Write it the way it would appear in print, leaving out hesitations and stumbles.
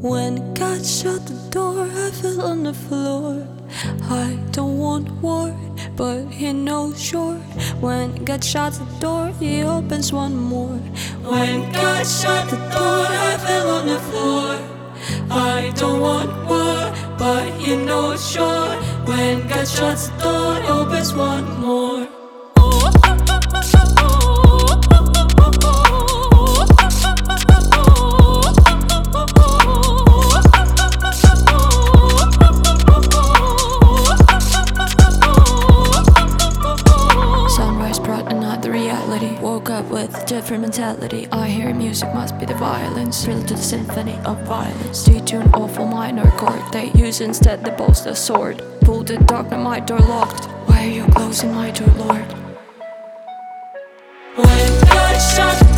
When God shut the door, I fell on the floor. I don't want war, but he knows sure. When God shuts the door, he opens one more. When God shut the door, I fell on the floor. I don't want war, but he knows sure. When God shuts the door, he opens one more. Sunrise brought another reality. Woke up with a different mentality. I hear music must be the violence, thrilled to the symphony of violence. Detune awful minor chord. They use instead the boast a sword. Pull the dark, my door locked. Why are you closing my door, Lord? When God shut